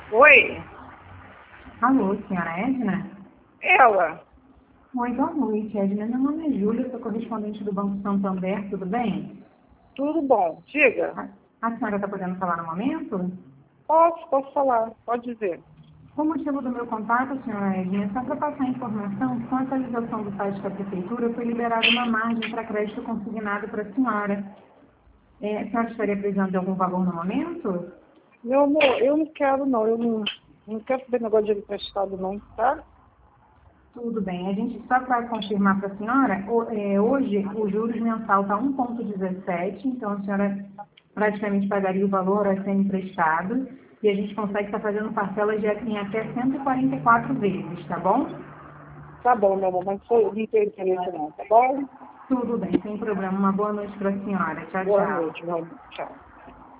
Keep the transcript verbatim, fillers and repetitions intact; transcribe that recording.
Oi? Alô, senhora Edna? Ela? Oi, boa noite, Edna. Meu nome é Júlia, sou correspondente do Banco Santander, tudo bem? Tudo bom? Diga. A, a senhora está podendo falar no momento? Posso, posso falar. Pode dizer. O motivo do meu contato, senhora Edna, é só para passar a informação que com a atualização do site da Prefeitura foi liberada uma margem para crédito consignado para a senhora. É, a senhora estaria precisando de algum valor no momento? Meu amor, eu não quero não. Eu não, não quero saber negócio de dinheiro emprestado não, tá? Tudo bem. A gente só para confirmar para a senhora, o- é, hoje o juros mensal está um vírgula dezessete, então a senhora praticamente pagaria o valor a ser emprestado e a gente consegue estar fazendo parcelas de, em até cento e quarenta e quatro vezes, tá bom? Tá bom, meu amor, mas eu não tenho interesse não, tá bom? Tudo bem, sem problema. Uma boa noite para a senhora. Tchau, Boa tchau. noite, meu amor. Tchau.